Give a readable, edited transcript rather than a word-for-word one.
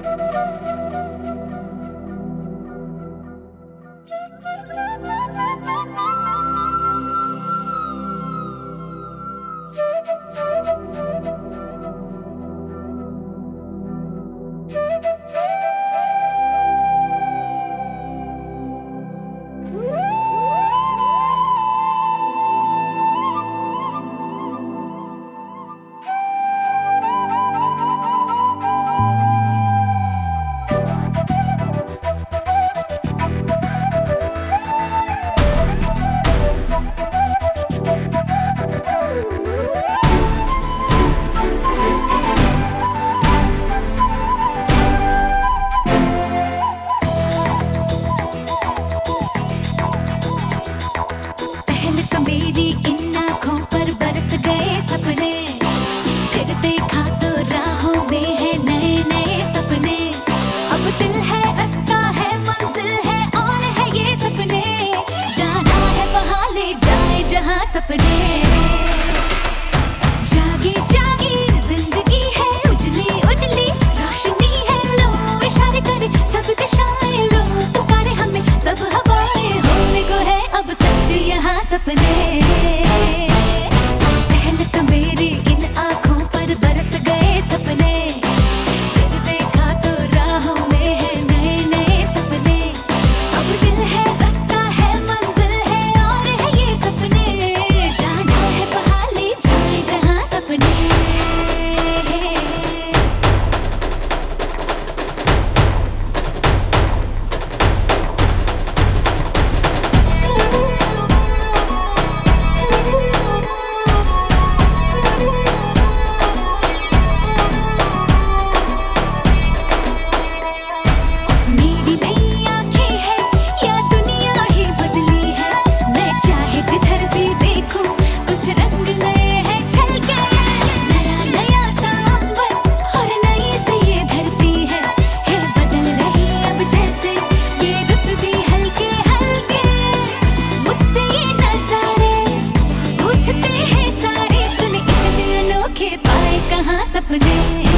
सपने जागी जागी जिंदगी है, उजली उजली रोशनी है, लो इशारे करे सब दिशाएं, लो पुकारे हमें सब हवाएं, होने को है अब सच यहाँ सपने। पहले तो मेरी इन आँखों पर बरस गए सपने, फिर देखा तो राहों में है नए नए सपने। अब दिल है, रास्ता है, मंजिल है और है ये सपने, जाना है वहाँ ले जाए जहाँ सपने। मेरी नई आँखें हैं या दुनिया ही बदली है, मैं चाहे जिधर भी देखूं कुछ रंग नए हैं छलके। नया नया सा अंबर और नई सी ये धरती है बदल रही अब जैसे ये रुत भी हल्के हल्के। मुझसे ये नजारे पूछते हैं सारे, तूने इतने अनोखे पाए कहाँ सपने।